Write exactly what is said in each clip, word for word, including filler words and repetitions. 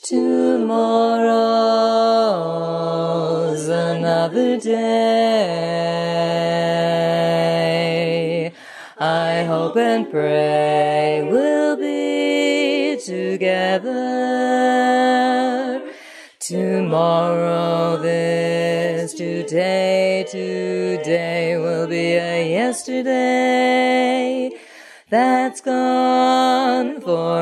Tomorrow's another day. I hope and pray we'll be together. Tomorrow, this today, today will be a yesterday that's gone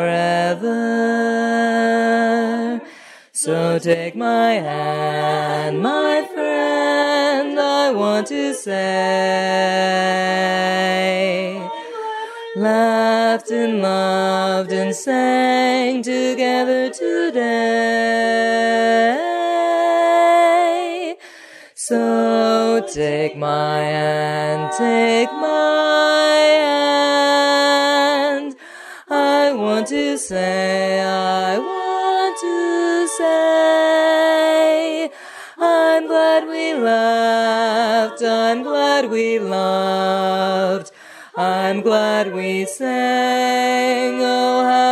forever. So take my hand, my friend, I want to say. Laughed and loved and sang together today. So take my hand, take my hand. I want to say, I want to say, I'm glad we laughed, I'm glad we loved, I'm glad we sang, oh how